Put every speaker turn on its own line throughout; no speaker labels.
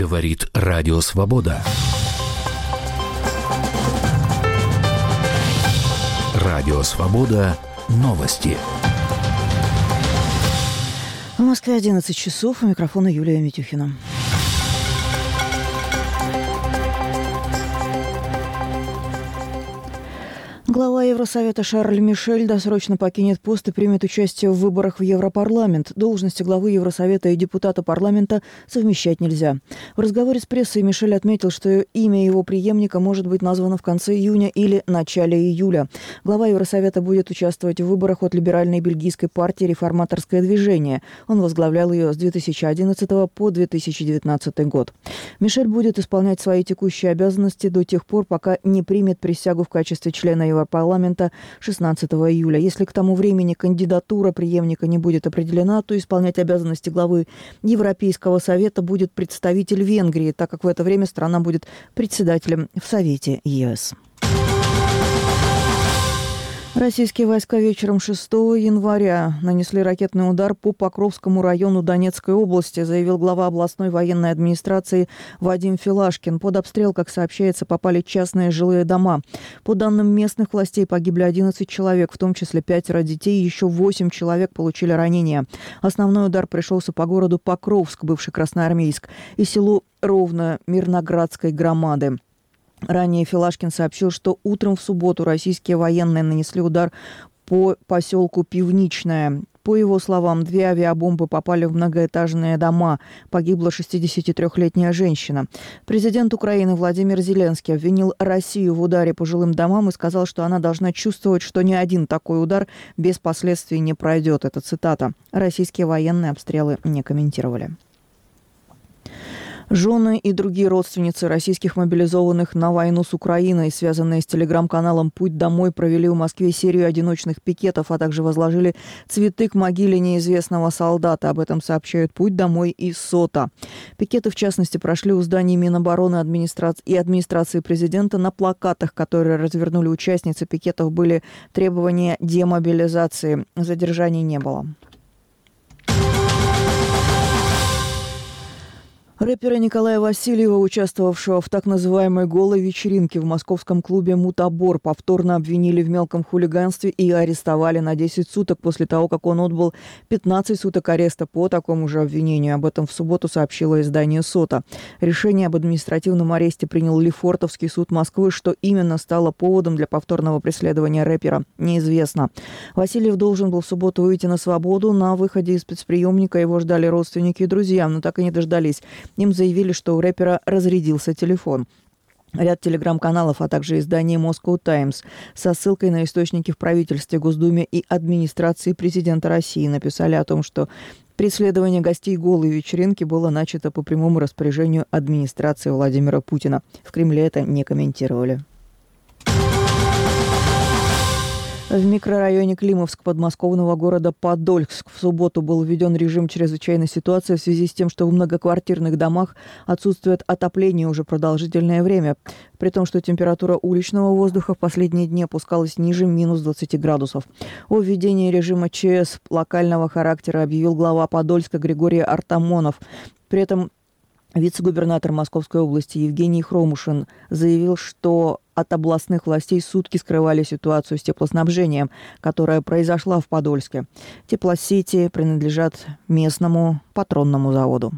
Говорит Радио Свобода. Радио Свобода. Новости.
В Москве 11 часов. У микрофона Юлия Митюхина. Глава Евросовета Шарль Мишель досрочно покинет пост и примет участие в выборах в Европарламент. Должности главы Евросовета и депутата парламента совмещать нельзя. В разговоре с прессой Мишель отметил, что имя его преемника может быть названо в конце июня или начале июля. Глава Евросовета будет участвовать в выборах от либеральной бельгийской партии «Реформаторское движение». Он возглавлял ее с 2011 по 2019 год. Мишель будет исполнять свои текущие обязанности до тех пор, пока не примет присягу в качестве члена Европарламента 16 июля. Если к тому времени кандидатура преемника не будет определена, то исполнять обязанности главы Европейского совета будет представитель Венгрии, так как в это время страна будет председателем в Совете ЕС. Российские войска вечером 6 января нанесли ракетный удар по Покровскому району Донецкой области, заявил глава областной военной администрации Вадим Филашкин. Под обстрел, как сообщается, попали частные жилые дома. По данным местных властей, погибли 11 человек, в том числе 5 детей, и еще 8 человек получили ранения. Основной удар пришелся по городу Покровск, бывший Красноармейск, и селу Ровно Мирноградской громады. Ранее Филашкин сообщил, что утром в субботу российские военные нанесли удар по поселку Пивничное. По его словам, 2 авиабомбы попали в многоэтажные дома. Погибла 63-летняя женщина. Президент Украины Владимир Зеленский обвинил Россию в ударе по жилым домам и сказал, что она должна чувствовать, что ни один такой удар без последствий не пройдет. Это цитата. Российские военные обстрелы не комментировали. Жены и другие родственницы российских мобилизованных на войну с Украиной, связанные с телеграм-каналом «Путь домой», провели в Москве серию одиночных пикетов, а также возложили цветы к могиле неизвестного солдата. Об этом сообщают «Путь домой» и СОТА. Пикеты, в частности, прошли у зданий Минобороны и администрации президента. На плакатах, которые развернули участницы пикетов, были требования демобилизации. Задержаний не было. Рэпера Николая Васильева, участвовавшего в так называемой «голой вечеринке» в московском клубе «Мутабор», повторно обвинили в мелком хулиганстве и арестовали на 10 суток после того, как он отбыл 15 суток ареста по такому же обвинению. Об этом в субботу сообщило издание «Сота». Решение об административном аресте принял Лефортовский суд Москвы. Что именно стало поводом для повторного преследования рэпера, неизвестно. Васильев должен был в субботу выйти на свободу. На выходе из спецприемника его ждали родственники и друзья, но так и не дождались. Им заявили, что у рэпера разрядился телефон. Ряд телеграм-каналов, а также издание Moscow Times со ссылкой на источники в правительстве, Госдуме и администрации президента России написали о том, что преследование гостей голой вечеринки было начато по прямому распоряжению администрации Владимира Путина. В Кремле это не комментировали. В микрорайоне Климовск подмосковного города Подольск в субботу был введен режим чрезвычайной ситуации в связи с тем, что в многоквартирных домах отсутствует отопление уже продолжительное время, при том, что температура уличного воздуха в последние дни опускалась ниже минус 20 градусов. О введении режима ЧС локального характера объявил глава Подольска Григорий Артамонов. При этом вице-губернатор Московской области Евгений Хромушин заявил, что от областных властей сутки скрывали ситуацию с теплоснабжением, которая произошла в Подольске. Теплосети принадлежат местному патронному заводу.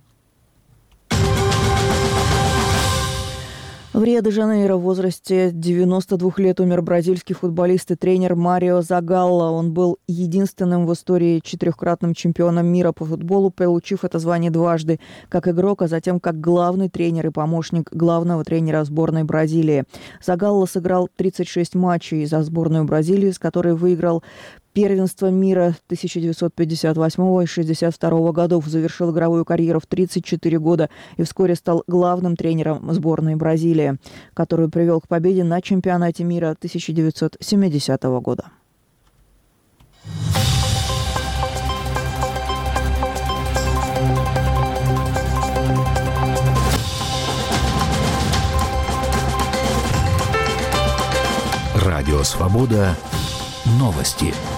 В Рио-де-Жанейро в возрасте 92 лет умер бразильский футболист и тренер Марио Загалла. Он был единственным в истории 4-кратным чемпионом мира по футболу, получив это звание дважды как игрок, а затем как главный тренер и помощник главного тренера сборной Бразилии. Загалла сыграл 36 матчей за сборную Бразилии, с которой выиграл первенство мира 1958 и 1962 годов, завершил игровую карьеру в 34 года и вскоре стал главным тренером сборной Бразилии, которую привел к победе на чемпионате мира 1970 года.
Радио Свобода. Новости.